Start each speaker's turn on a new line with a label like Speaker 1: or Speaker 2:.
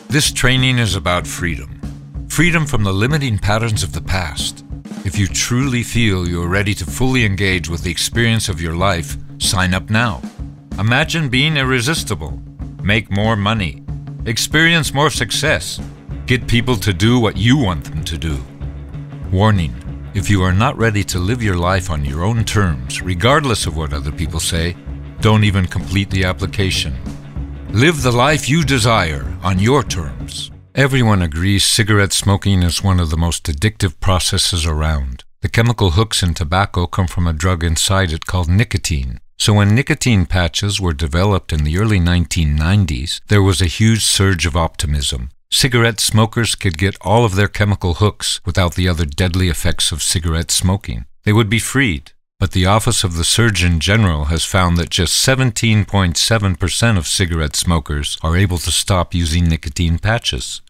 Speaker 1: This training is about freedom. Freedom from the limiting patterns of the past. If you truly feel you're ready to fully engage with the experience of your life, sign up now. Imagine being irresistible. Make more money. Experience more success. Get people to do what you want them to do. Warning: if you are not ready to live your life on your own terms, regardless of what other people say, don't even complete the application. Live the life you desire on your terms. Everyone agrees cigarette smoking is one of the most addictive processes around. The chemical hooks in tobacco come from a drug inside it called nicotine. So when nicotine patches were developed in the early 1990s, there was a huge surge of optimism. Cigarette smokers could get all of their chemical hooks without the other deadly effects of cigarette smoking. They would be freed. But the Office of the Surgeon General has found that just 17.7% of cigarette smokers are able to stop using nicotine patches.